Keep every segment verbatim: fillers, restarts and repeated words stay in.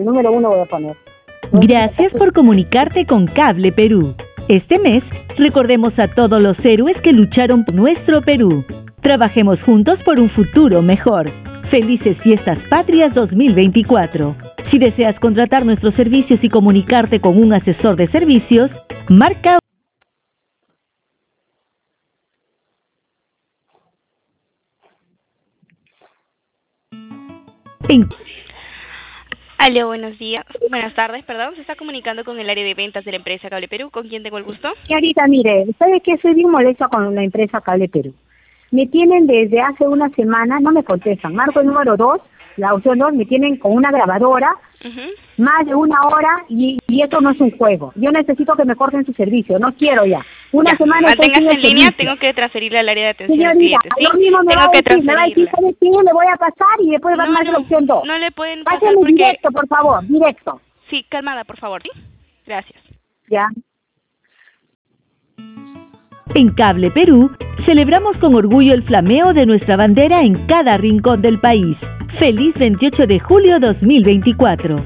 el número uno voy a poner. Gracias por comunicarte con Cable Perú. Este mes, recordemos a todos los héroes que lucharon por nuestro Perú. Trabajemos juntos por un futuro mejor. Felices Fiestas Patrias dos mil veinticuatro. Si deseas contratar nuestros servicios y comunicarte con un asesor de servicios, marca en... Aló, buenos días, buenas tardes, perdón, se está comunicando con el área de ventas de la empresa Cable Perú, ¿con quién tengo el gusto? Señorita, mire, ¿sabe qué? Soy bien molesta con la empresa Cable Perú. Me tienen desde hace una semana, no me contestan, marco el número dos, la opción dos, me tienen con una grabadora, uh-huh. más de una hora, y, y esto no es un juego. Yo necesito que me corten su servicio, no quiero ya. Una ya, semana manténgase en línea, servicio. tengo que transferirle al área de atención Señorita, al cliente, ¿sí? lo mismo me Tengo va a que decir, me va a decir, transferirle. ¿sabe qué? Le voy a pasar y después va a No, más no, la opción dos. no le pueden pasar Pásame porque... directo, por favor, directo. Sí, calmada, por favor, ¿sí? Gracias. Ya. En Cable Perú, celebramos con orgullo el flameo de nuestra bandera en cada rincón del país. ¡Feliz veintiocho de julio dos mil veinticuatro!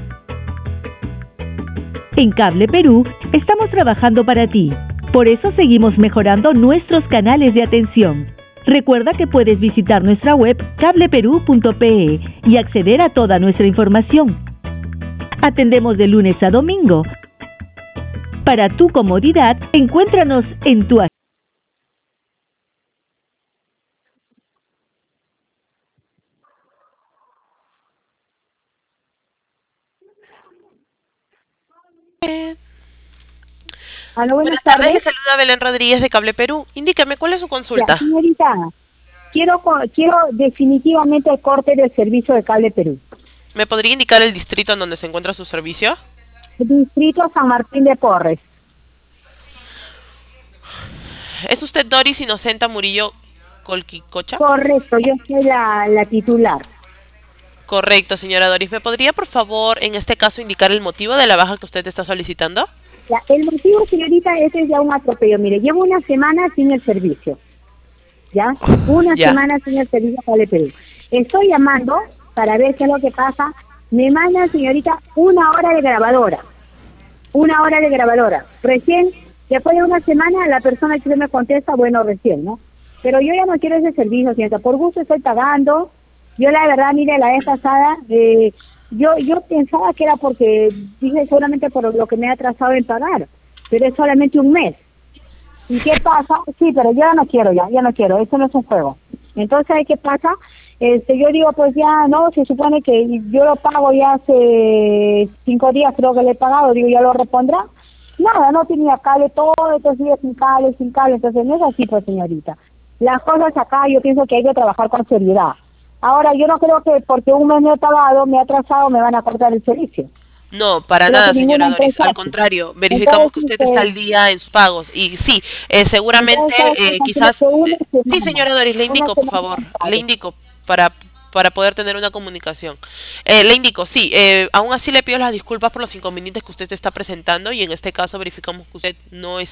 En Cable Perú, estamos trabajando para ti. Por eso seguimos mejorando nuestros canales de atención. Recuerda que puedes visitar nuestra web cable perú punto pe y acceder a toda nuestra información. Atendemos de lunes a domingo. Para tu comodidad, encuéntranos en tu Aló, buenas, buenas tardes, tardes. le saluda Belén Rodríguez de Cable Perú. Indíqueme, ¿cuál es su consulta? Ya, señorita, quiero, quiero definitivamente el corte del servicio de Cable Perú. ¿Me podría indicar el distrito en donde se encuentra su servicio? El distrito San Martín de Porres. ¿Es usted Doris Inocenta Murillo Colquicocha? Correcto, yo soy la, la titular. Correcto, señora Doris. ¿Me podría, por favor, en este caso, indicar el motivo de la baja que usted está solicitando? Ya, el motivo, señorita, ese es ya un atropello. Mire, llevo una semana sin el servicio. ¿Ya? Una ya. semana sin el servicio Cable Perú. Estoy llamando para ver qué es lo que pasa. Me mandan, señorita, una hora de grabadora. Una hora de grabadora. Recién, después de una semana, la persona que me contesta, bueno, recién, ¿no? Pero yo ya no quiero ese servicio, señorita. Por gusto estoy pagando. Yo, la verdad, mire, la vez pasada... Eh, Yo yo pensaba que era porque, dije, seguramente por lo que me ha atrasado en pagar, pero es solamente un mes. ¿Y qué pasa? Sí, pero yo ya no quiero, ya, ya no quiero, eso no es un juego. Entonces, ¿qué pasa? Este, yo digo, pues ya, no, se supone que yo lo pago ya hace cinco días, creo que le he pagado, digo, ¿ya lo repondrá? Nada, no tenía cable, todo estos días sin cable, sin cable, entonces no es así, pues, señorita. Las cosas acá, yo pienso que hay que trabajar con seriedad. Ahora, yo no creo que porque un mes no he pagado, me he atrasado, me van a cortar el servicio. No, para Creo nada, que señora ninguna Doris. empresa Al hace. contrario, verificamos que usted Entonces, está al día en sus pagos. Y sí, eh, seguramente, entonces, eh, entonces, quizás... que una eh, semana, sí, señora Doris, le una indico, por semana favor. sin pago. Le indico para, para poder tener una comunicación. Eh, le indico, sí, eh, aún así le pido las disculpas por los inconvenientes que usted está presentando y en este caso verificamos que usted no es